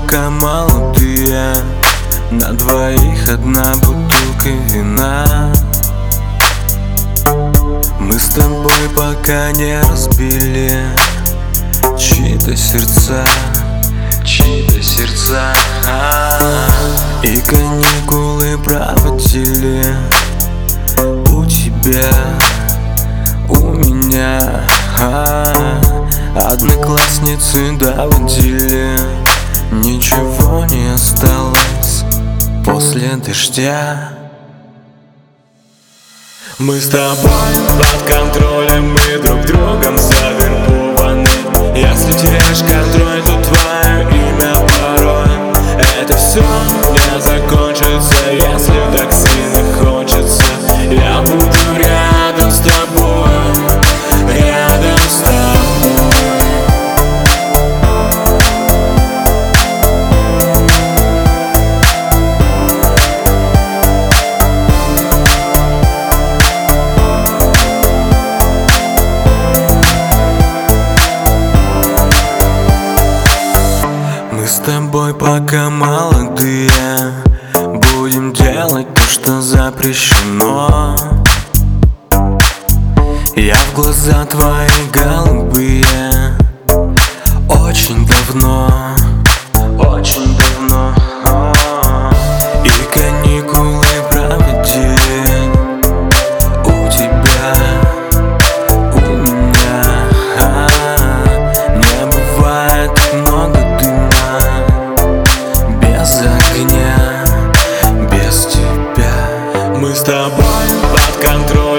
пока молодые, на двоих одна бутылка вина. Мы с тобой пока не разбили чьи-то сердца, чьи-то сердца. И каникулы проводили у тебя, у меня. Одноклассницы доводили, ничего не осталось после дождя. Мы с тобой под контролем, мы друг другом завербованы. Если теряешь контроль, то твое имя порой. Это все не закончится, если так сильно хочется. Я буду рядом с тобой, рядом с тобой. С тобой пока молодые, будем делать то, что запрещено. Я в глаза твои голубые очень давно, очень давно. И каникулы проводили у тебя, у меня. Не бывает так много дыма без огня, без тебя. Мы с тобой под контролем.